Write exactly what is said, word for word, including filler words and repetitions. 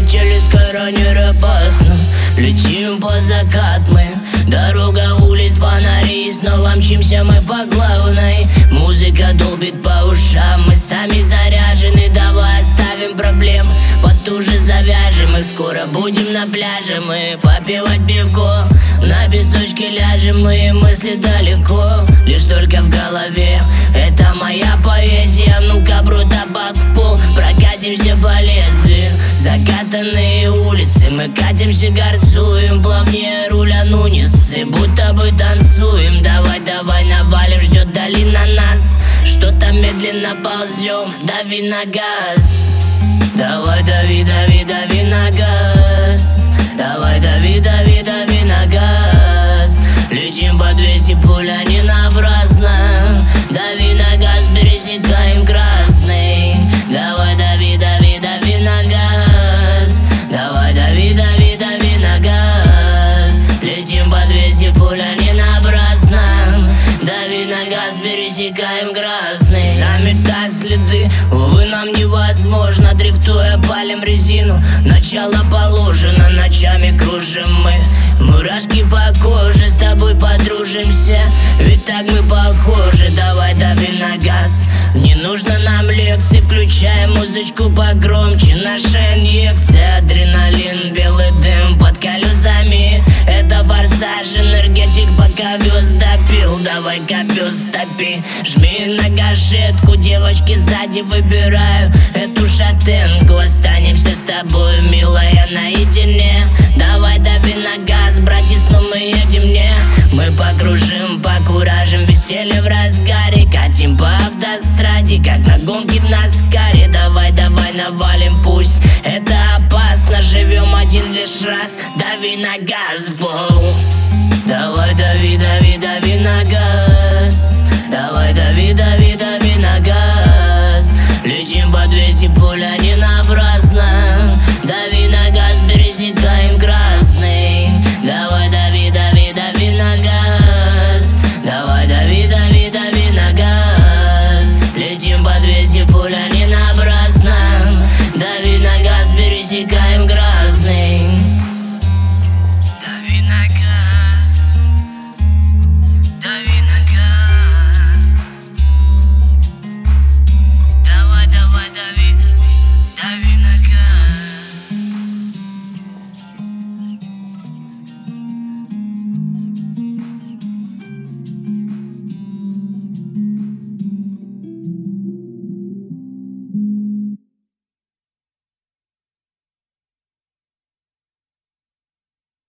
Прилетели с коронера опасно, летим под закат мы. Дорога, улиц, фонари, и снова мчимся мы по главной. Музыка долбит по ушам, мы сами заряжены. Давай оставим проблем, потуже завяжем их. Скоро будем на пляже мы попивать пивко. На песочке ляжем мы, мысли далеко, лишь только в голове. Это моя поэзия, ну-ка, брутабак в пол. Прокатимся по лезвию, закатанные улицы. Мы катимся, горцуем, плавнее руля, ну не ссы, будто бы танцуем. Давай, давай, навалим, ждет долина нас. Что-то медленно ползем, дави на газ. Давай, дави, дави, дави на газ. Давай, дави, дави, дави на газ. Летим по двести, пуля не напрасно. Дави на газ, пересекаем красный. Давай, дави, дави, дави на газ. Давай, дави, дави, дави на газ. Летим по двести, пуля не напрасно. Дави на газ, пересекаем красный. Заметать следы, увы, нам невозможно. Дрифтуя, палим резину, начало положено. Ночами кружим мы, мурашки по коже. С тобой подружимся, ведь так мы похожи. Давай, дави на газ, не нужно нам лекций. Включаем музычку погромче, наша инъекция. Адреналин, белый дым под колесами. Это форсаж, энергетик, пока вез допил. Давай-ка пес топи, жми на гашетку. Девочки сзади, выбираю эту шатенку. Останемся с тобой, милая, наедине. Давай, дави на газ, братец, но мы едем не. Мы покружим, покуражим, веселье в разгаре. Катим по автостраде, как на гонке в Наскаре. Давай, давай, навалим, пусть это опасно. Живем один лишь раз, дави на газ в пол. Давай, дави, дави, дави на газ.